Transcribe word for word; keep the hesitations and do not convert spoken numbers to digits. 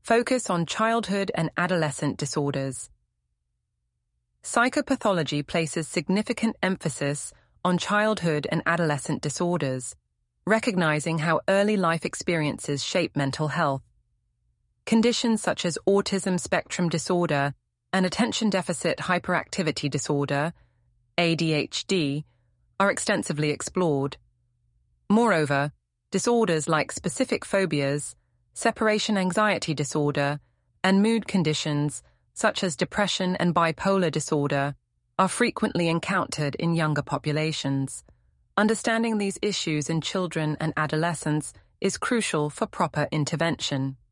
Focus on childhood and adolescent disorders. Psychopathology places significant emphasis on childhood and adolescent disorders, recognizing how early life experiences shape mental health. Conditions such as autism spectrum disorder and attention deficit hyperactivity disorder, A D H D, are extensively explored. Moreover, disorders like specific phobias, separation anxiety disorder, and mood conditions such as depression and bipolar disorder are frequently encountered in younger populations. Understanding these issues in children and adolescents is crucial for proper intervention.